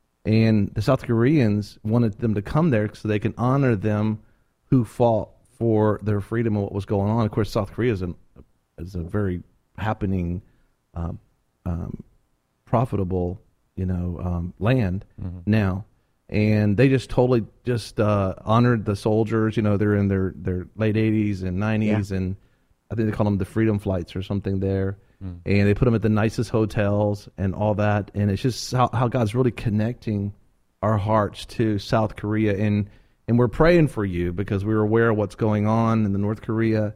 And the South Koreans wanted them to come there so they can honor them who fought for their freedom and what was going on. Of course, South Korea is, an, is a very happening, um, um, profitable, you know, um, land Mm-hmm. now. And they just totally just uh, honored the soldiers. You know, they're in their, their late eighties and nineties, Yeah. and I think they call them the Freedom Flights or something there. Mm. And they put them at the nicest hotels and all that. And it's just how, how God's really connecting our hearts to South Korea. And and we're praying for you because we're aware of what's going on in the North Korea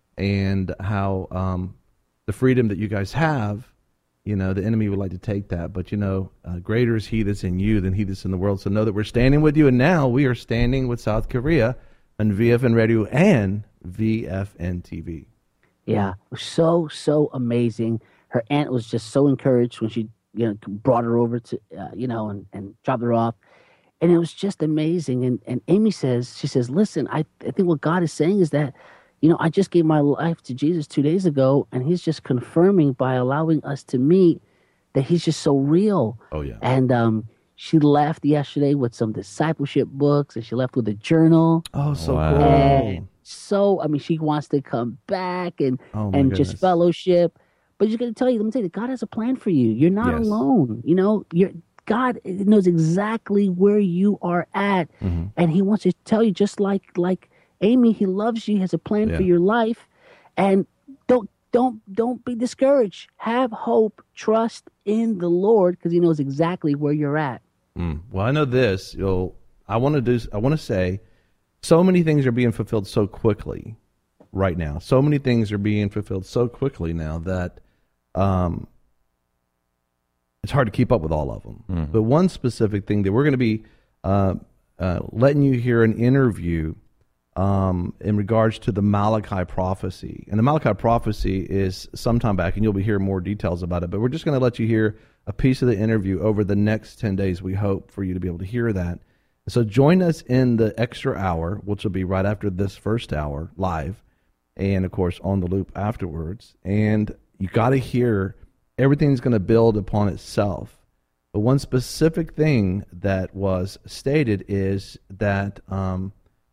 and how um, the freedom that you guys have. You know, the enemy would like to take that, but you know, uh, greater is He that's in you than he that's in the world. So know that we're standing with you, and now we are standing with South Korea on V F N Radio and V F N T V. Yeah, so so amazing. Her aunt was just so encouraged when she, you know, brought her over to, uh, you know, and, and dropped her off, and it was just amazing. And and Amy says, she says, listen, I I think what God is saying is that, you know, I just gave my life to Jesus two days ago, and He's just confirming by allowing us to meet that He's just so real. Oh yeah. And um, she left yesterday with some discipleship books, and she left with a journal. Oh, so Wow. cool. And so, I mean, she wants to come back and Oh, my and goodness. just fellowship. But you're going to tell you, let me tell you, God has a plan for you. You're not Yes. alone. You know, you're God knows exactly where you are at, Mhm. and He wants to tell you, just like like Amy, He loves you. He has a plan Yeah. for your life, and don't don't don't be discouraged. Have hope, trust in the Lord, because He knows exactly where you're at. Mm. Well, I know this. You know, I want to do. I want to say, so many things are being fulfilled so quickly right now. So many things are being fulfilled so quickly now that um, it's hard to keep up with all of them. Mm-hmm. But one specific thing that we're going to be uh, uh, letting you hear an interview um, in regards to the Malachi prophecy. And the Malachi prophecy is sometime back, and you'll be hearing more details about it. But we're just going to let you hear a piece of the interview over the next ten days. We hope for you to be able to hear that. So join us in the extra hour, which will be right after this first hour, live, and, of course, on the loop afterwards. And you got to hear everything's going to build upon itself. But one specific thing that was stated is that um,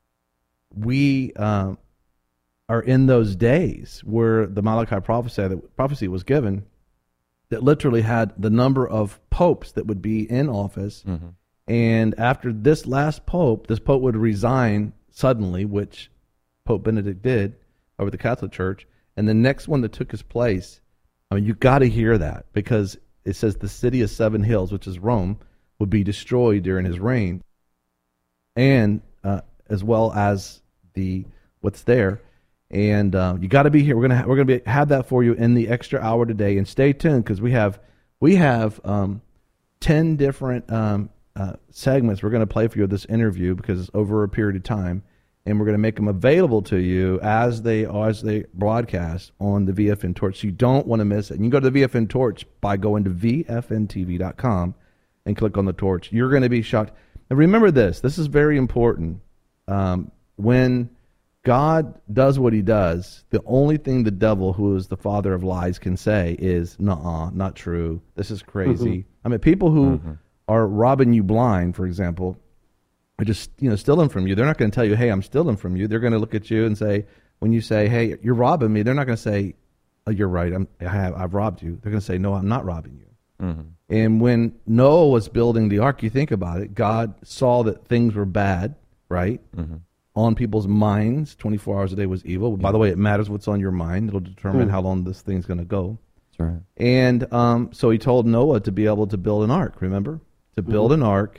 we uh, are in those days where the Malachi prophecy, the prophecy was given that literally had the number of popes that would be in office. Mm-hmm. And after this last pope, this pope would resign suddenly, which Pope Benedict did over the Catholic Church. And the next one that took his place, I mean, you got to hear that, because it says the city of seven hills, which is Rome, would be destroyed during his reign, and uh, as well as the what's there. And uh, you got to be here. We're gonna ha- we're gonna be, have that for you in the extra hour today. And stay tuned, because we have we have um, ten different. Um, Uh, segments we're going to play for you of this interview, because it's over a period of time, and we're going to make them available to you as they as they broadcast on the V F N Torch. So you don't want to miss it. And you can go to the V F N Torch by going to V F N T V dot com and click on the torch. You're going to be shocked. And remember this. This is very important. Um, when God does what he does, the only thing the devil, who is the father of lies, can say is, nuh-uh, not true. This is crazy. Mm-hmm. I mean, people who... Mm-hmm. are robbing you blind, for example, or just, you know, stealing from you. They're not going to tell you, hey, I'm stealing from you. They're going to look at you and say, when you say, hey, you're robbing me, they're not going to say, oh, you're right, I'm, I have, I've robbed you. They're going to say, no, I'm not robbing you. Mm-hmm. And when Noah was building the ark, you think about it, God saw that things were bad, right? Mm-hmm. On people's minds, twenty-four hours a day was evil. Yeah. By the way, it matters what's on your mind. It'll determine mm. how long this thing's going to go. That's right. And um, so he told Noah to be able to build an ark, remember? To build mm-hmm. an ark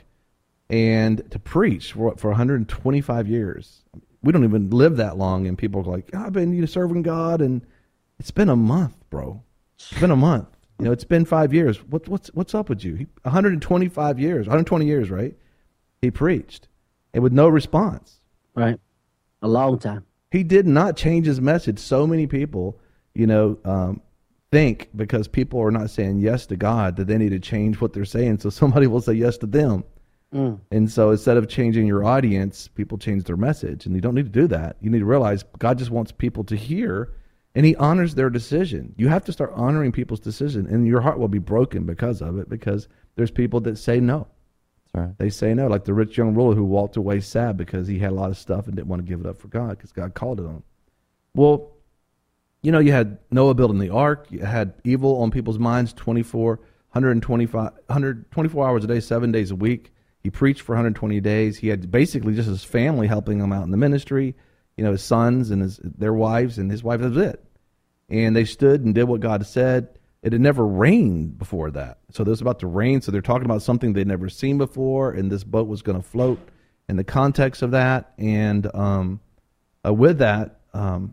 and to preach for, for one hundred twenty-five years. We don't even live that long, and people are like, oh, I've been you know, serving God, and it's been a month, bro. It's been a month. You know, it's been five years. What, what's what's up with you? He, one hundred twenty-five years, one hundred twenty years, right? He preached, and with no response. Right. A long time. He did not change his message. So many people, you know, um, think because people are not saying yes to God that they need to change what they're saying, so somebody will say yes to them. Mm. And so instead of changing your audience, people change their message, and you don't need to do that. You need to realize God just wants people to hear, and he honors their decision. You have to start honoring people's decision, and your heart will be broken because of it, because there's people that say no. That's right. They say no, like the rich young ruler who walked away sad because he had a lot of stuff and didn't want to give it up for God because God called it on him. Well, you know, you had Noah building the ark. You had evil on people's minds twenty-four, one twenty-five, one twenty-four hours a day, seven days a week. He preached for one hundred twenty days. He had basically just his family helping him out in the ministry, you know, his sons and his their wives, and his wife, that was it. And they stood and did what God said. It had never rained before that. So it was about to rain, so they're talking about something they'd never seen before, and this boat was going to float in the context of that. And um, uh, with that, um,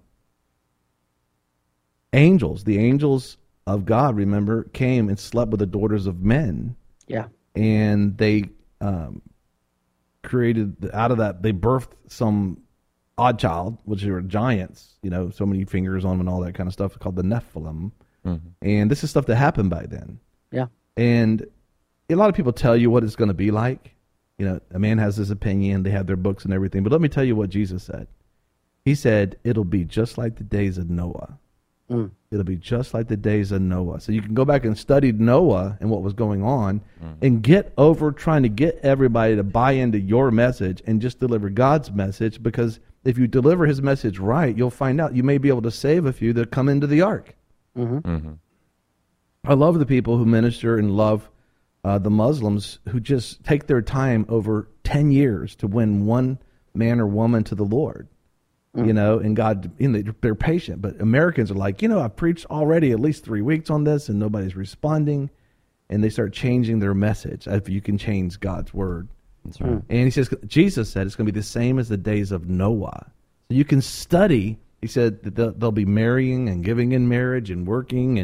angels, the angels of God, remember, came and slept with the daughters of men. Yeah. And they um, created, out of that, they birthed some odd child, which were giants, you know, so many fingers on them and all that kind of stuff, called the Nephilim. Mm-hmm. And this is stuff that happened back then. Yeah. And a lot of people tell you what it's going to be like. You know, a man has his opinion, they have their books and everything. But let me tell you what Jesus said. He said, it'll be just like the days of Noah. Mm. It'll be just like the days of Noah. So you can go back and study Noah and what was going on mm. and get over trying to get everybody to buy into your message and just deliver God's message, because if you deliver his message right, you'll find out you may be able to save a few that come into the ark. Mm-hmm. Mm-hmm. I love the people who minister and love uh, the Muslims who just take their time over ten years to win one man or woman to the Lord. Mm-hmm. You know, and God, you know, they're patient. But Americans are like, you know, I've preached already at least three weeks on this and nobody's responding. And they start changing their message. If you can change God's word. That's right. Mm-hmm. And he says, Jesus said it's going to be the same as the days of Noah. So you can study. He said that they'll, they'll be marrying and giving in marriage and working and,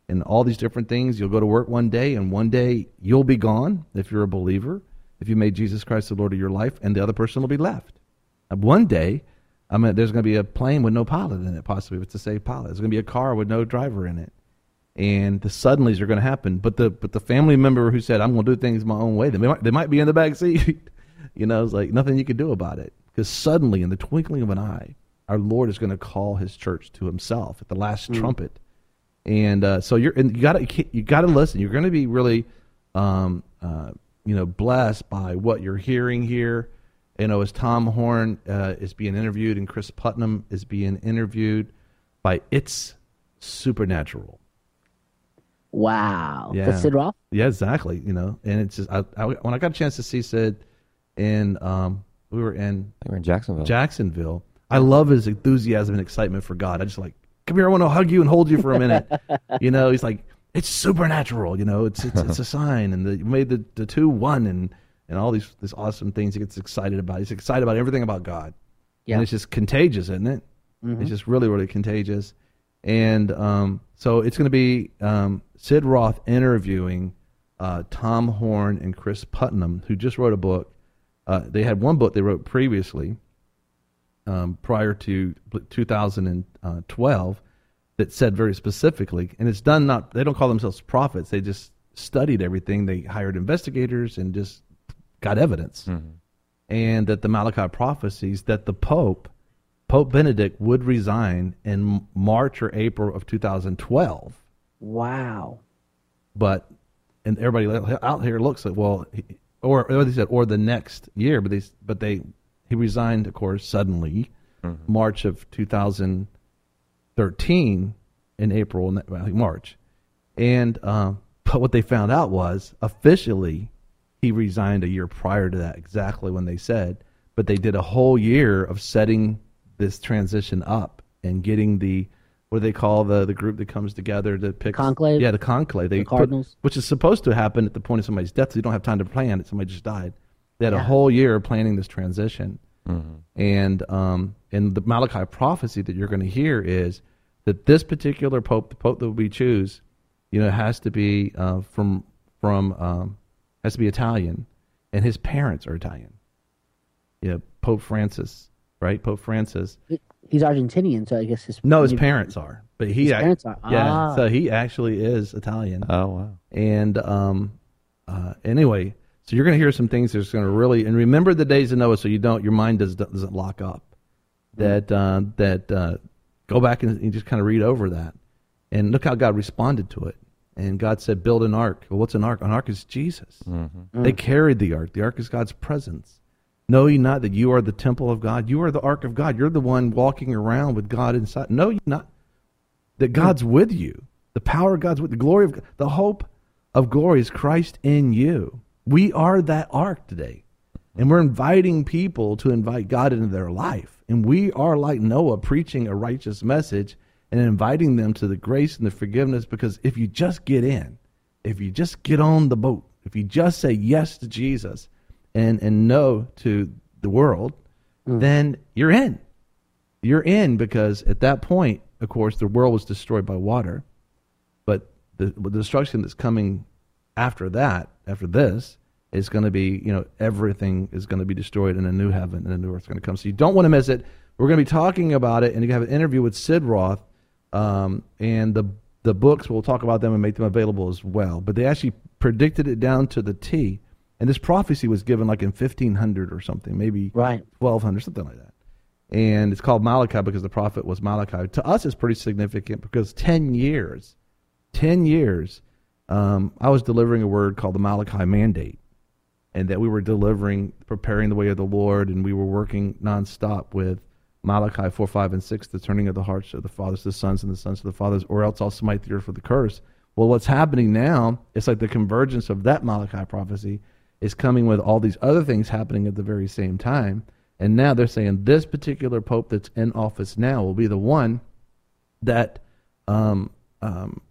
and all these different things. You'll go to work one day, and one day you'll be gone if you're a believer, if you made Jesus Christ the Lord of your life, and the other person will be left. And one day, I mean, there's going to be a plane with no pilot in it, possibly, if it's a safe pilot. There's going to be a car with no driver in it. And the suddenlies are going to happen. But the but the family member who said, I'm going to do things my own way, they might, they might be in the back seat. You know, it's like nothing you can do about it. Because suddenly, in the twinkling of an eye, our Lord is going to call his church to himself at the last mm. trumpet. And uh, so you're and you got to you got to listen. You're going to be really, um, uh, you know, blessed by what you're hearing here. You know, as Tom Horn uh, is being interviewed and Chris Putnam is being interviewed by It's Supernatural. Wow. Yeah. That's Sid Roth? Yeah, exactly. You know, and it's just I, I, when I got a chance to see Sid, and um, we were in we were in Jacksonville. Jacksonville. I love his enthusiasm and excitement for God. I just like, come here, I want to hug you and hold you for a minute. You know, he's like, it's supernatural. You know, it's it's, it's a sign, and the, you made the, the two one, and and all these these awesome things he gets excited about. He's excited about everything about God. Yeah. And it's just contagious, isn't it? Mm-hmm. It's just really, really contagious. And um, so it's going to be um, Sid Roth interviewing uh, Tom Horn and Chris Putnam, who just wrote a book. Uh, they had one book they wrote previously, um, prior to two thousand twelve, that said very specifically, and it's done not, they don't call themselves prophets, they just studied everything. They hired investigators and just got evidence. Mm-hmm. And that the Malachi prophecies that the Pope, Pope Benedict, would resign in March or April of two thousand twelve. Wow. But, and everybody out here looks at, well, he, or, or they said, or the next year, but they, but they, he resigned, of course, suddenly, mm-hmm. March of two thousand thirteen, in April, well, I think March. And, uh, but what they found out was, officially, he resigned a year prior to that, exactly when they said, but they did a whole year of setting this transition up and getting the, what do they call the, the group that comes together to pick? Conclave? Yeah, the conclave. They the Cardinals. Put, which is supposed to happen at the point of somebody's death, so you don't have time to plan it. Somebody just died. They had yeah. a whole year of planning this transition. Mm-hmm. And, um, and the Malachi prophecy that you're going to hear is that this particular pope, the pope that we choose, you know, has to be uh, from, from um, has to be Italian, and his parents are Italian. Yeah, Pope Francis, right? Pope Francis. He's Argentinian, so I guess his no, his parents are, but he his act, parents are. Yeah, ah. so he actually is Italian. Oh wow! And um, uh, anyway, so you're going to hear some things that's going to really, and remember the days of Noah, so you don't, your mind does, doesn't lock up. That uh, that uh, go back and, and just kind of read over that, and look how God responded to it. And God said, build an ark. Well, what's an ark? An ark is Jesus. Mm-hmm. Mm. They carried the ark. The ark is God's presence. Know ye not that you are the temple of God? You are the ark of God. You're the one walking around with God inside. Know ye not that God's with you? The power of God's with you. The glory of God. The hope of glory is Christ in you. We are that ark today. And we're inviting people to invite God into their life. And we are like Noah, preaching a righteous message and inviting them to the grace and the forgiveness, because if you just get in, if you just get on the boat, if you just say yes to Jesus and, and no to the world, mm. then you're in. You're in, because at that point, of course, the world was destroyed by water. But the, the destruction that's coming after that, after this, is going to be, you know, everything is going to be destroyed and a new heaven and a new earth is going to come. So you don't want to miss it. We're going to be talking about it, and you have an interview with Sid Roth. Um, and the the books, we'll talk about them and make them available as well. But they actually predicted it down to the T. And this prophecy was given like in fifteen hundred or something, maybe right. twelve hundred, something like that. And it's called Malachi because the prophet was Malachi. To us, it's pretty significant because ten years, ten years, um, I was delivering a word called the Malachi Mandate. And that we were delivering, preparing the way of the Lord, and we were working nonstop with Malachi four, five, and six, the turning of the hearts of the fathers to the sons and the sons to the fathers, or else I'll smite the earth with the curse. Well, what's happening now, it's like the convergence of that Malachi prophecy is coming with all these other things happening at the very same time. And now they're saying this particular pope that's in office now will be the one that um, um,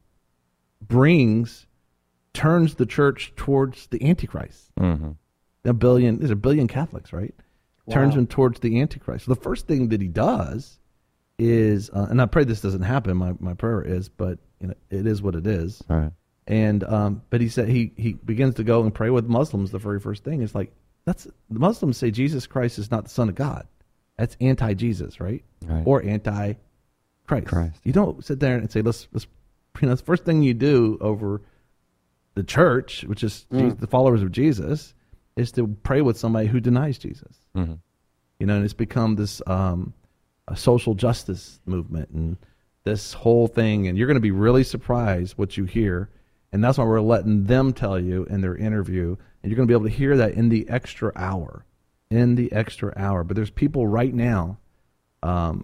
brings, turns the church towards the Antichrist. Mm-hmm. A billion, there's a billion Catholics, right? Wow. Turns him towards the Antichrist. So the first thing that he does is, uh, and I pray this doesn't happen, my, my prayer is, but you know, it is what it is. All right. And um, but he said he he begins to go and pray with Muslims. The very first thing is like that's the Muslims say Jesus Christ is not the Son of God. That's anti-Jesus, right? Right. Or anti-Christ. Christ. You don't sit there and say let's let's you know the first thing you do over the church, which is Mm. the followers of Jesus, is to pray with somebody who denies Jesus. Mm-hmm. You know, and it's become this um, a social justice movement and this whole thing. And you're going to be really surprised what you hear. And that's why we're letting them tell you in their interview. And you're going to be able to hear that in the extra hour. In the extra hour. But there's people right now um,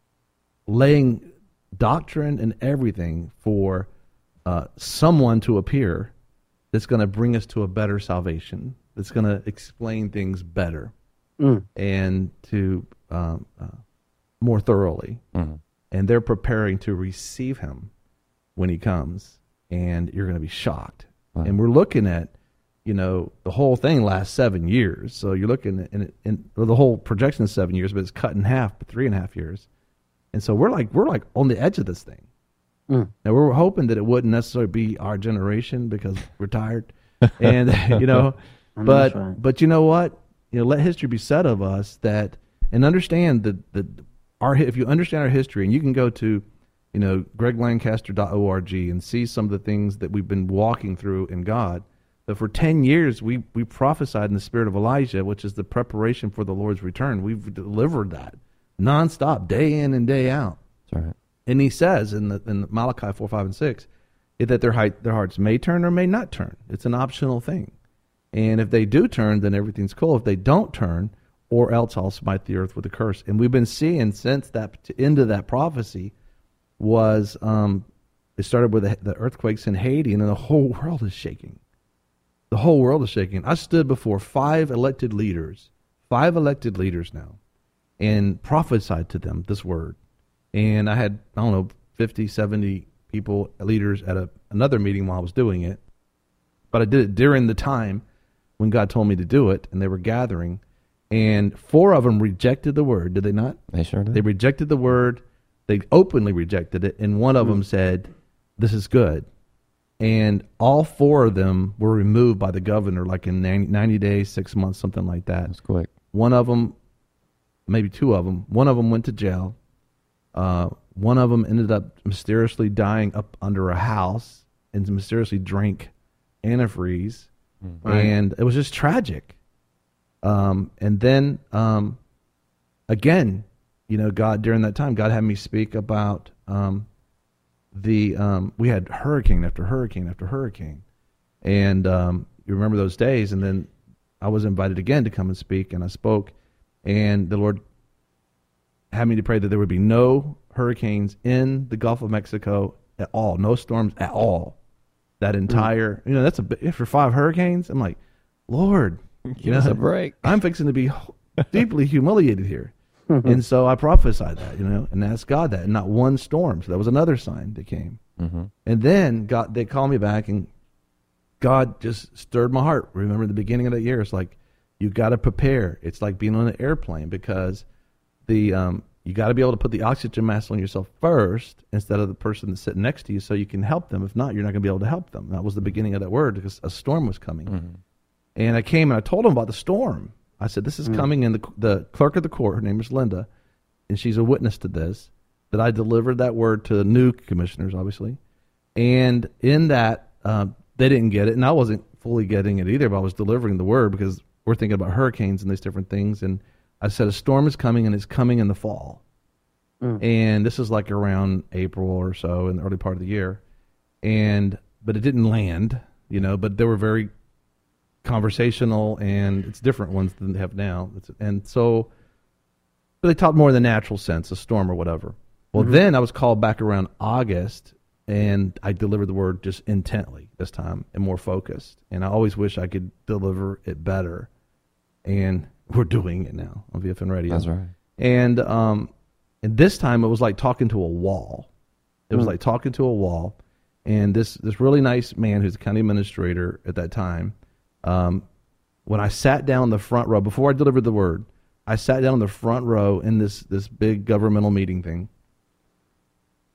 laying doctrine and everything for uh, someone to appear that's going to bring us to a better salvation, that's going to explain things better Mm. and to um, uh, more thoroughly. Mm-hmm. And they're preparing to receive him when he comes, and you're going to be shocked. Wow. And we're looking at, you know, the whole thing lasts seven years. So you're looking at, in, in, well, the whole projection is seven years, but it's cut in half, three and a half years. And so we're like, we're like on the edge of this thing. Mm. Now we're hoping that it wouldn't necessarily be our generation because we're tired, and you know, I know but that's right. but you know what? You know, let history be said of us that, and understand that that our if you understand our history, and you can go to, you know, greg lancaster dot org and see some of the things that we've been walking through in God. But for ten years, we we prophesied in the spirit of Elijah, which is the preparation for the Lord's return. We've delivered that nonstop, day in and day out. That's right. And he says in the in Malachi four, five, and six, that their height, their hearts may turn or may not turn. It's an optional thing. And if they do turn, then everything's cool. If they don't turn, or else I'll smite the earth with a curse. And we've been seeing since that end of that prophecy was um, it started with the, the earthquakes in Haiti, and then the whole world is shaking. The whole world is shaking. I stood before five elected leaders, five elected leaders now, and prophesied to them this word. And I had, I don't know, fifty, seventy people, leaders at a, another meeting while I was doing it. But I did it during the time when God told me to do it, and they were gathering. And four of them rejected the word, did they not? They sure did. They rejected the word. They openly rejected it. And one of them said, this is good. And all four of them were removed by the governor, like in ninety days, six months, something like that. That's quick. One of them, maybe two of them, one of them went to jail. Uh, one of them ended up mysteriously dying up under a house and mysteriously drank antifreeze. Mm-hmm. And it was just tragic. Um, and then, um, again, you know, God, during that time, God had me speak about um, the, um, we had hurricane after hurricane after hurricane. And um, you remember those days. And then I was invited again to come and speak, and I spoke. And the Lord had me to pray that there would be no hurricanes in the Gulf of Mexico at all, no storms at all. That entire, you know, that's a bit, for five hurricanes. I'm like, Lord, you Give know, us a break. I'm fixing to be deeply humiliated here. And so I prophesied that, you know, and asked God that, and not one storm. So that was another sign that came. Mm-hmm. And then God, they called me back, and God just stirred my heart. Remember the beginning of that year, it's like, you got to prepare. It's like being on an airplane, because the um, you got to be able to put the oxygen mask on yourself first instead of the person that's sitting next to you, so you can help them. If not, you're not going to be able to help them. That was the beginning of that word, because a storm was coming. Mm-hmm. And I came and I told them about the storm. I said, this is Mm. coming, and the, the clerk of the court, her name is Linda, and she's a witness to this, that I delivered that word to the new commissioners, obviously. And in that, uh, they didn't get it, and I wasn't fully getting it either, but I was delivering the word, because we're thinking about hurricanes and these different things. And I said, a storm is coming, and it's coming in the fall. Mm. And this is like around April or so, in the early part of the year. And, but it didn't land, you know, but they were very conversational, and it's different ones than they have now. It's, and so, but they talked more in the natural sense, a storm or whatever. Well, Mhm. then I was called back around August, and I delivered the word just intently this time and more focused. And I always wish I could deliver it better. And we're doing it now on V F N Radio. That's right. And um, and this time it was like talking to a wall. It was Mm. like talking to a wall. And this this really nice man who's the county administrator at that time, um, when I sat down in the front row, before I delivered the word, I sat down in the front row in this, this big governmental meeting thing.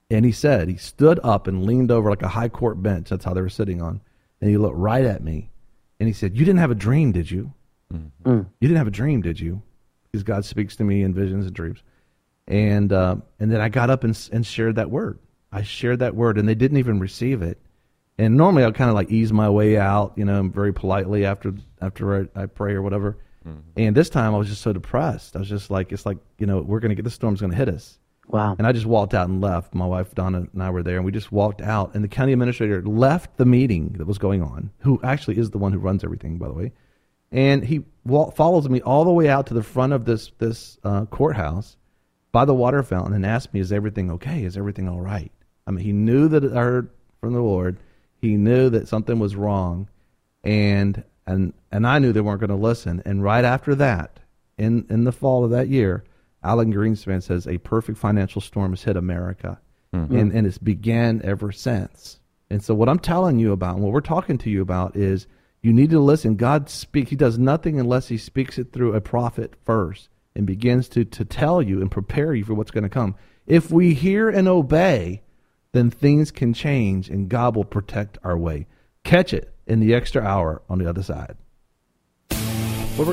And he said, he stood up and leaned over like a high court bench. That's how they were sitting on. And he looked right at me. And he said, you didn't have a dream, did you? Mm-hmm. Mm. You didn't have a dream, did you? Because God speaks to me in visions and dreams. And uh, and then I got up and, and shared that word. I shared that word, and they didn't even receive it. And normally I'll kind of like ease my way out, you know, very politely after after I, I pray or whatever. Mm-hmm. And this time I was just so depressed. I was just like, it's like, you know, we're going to get, the storm's going to hit us. Wow. And I just walked out and left. My wife, Donna, and I were there, and we just walked out. And the county administrator left the meeting that was going on, who actually is the one who runs everything, by the way. And he wa- follows me all the way out to the front of this this uh, courthouse by the water fountain and asked me, is everything okay? Is everything all right? I mean, he knew that I heard from the Lord. He knew that something was wrong, and and and I knew they weren't going to listen. And right after that, in, in the fall of that year, Alan Greenspan says a perfect financial storm has hit America, mm-hmm. and, and it's began ever since. And so what I'm telling you about, and what we're talking to you about, is you need to listen. God speaks. He does nothing unless he speaks it through a prophet first and begins to, to tell you and prepare you for what's going to come. If we hear and obey, then things can change, and God will protect our way. Catch it in the extra hour on the other side.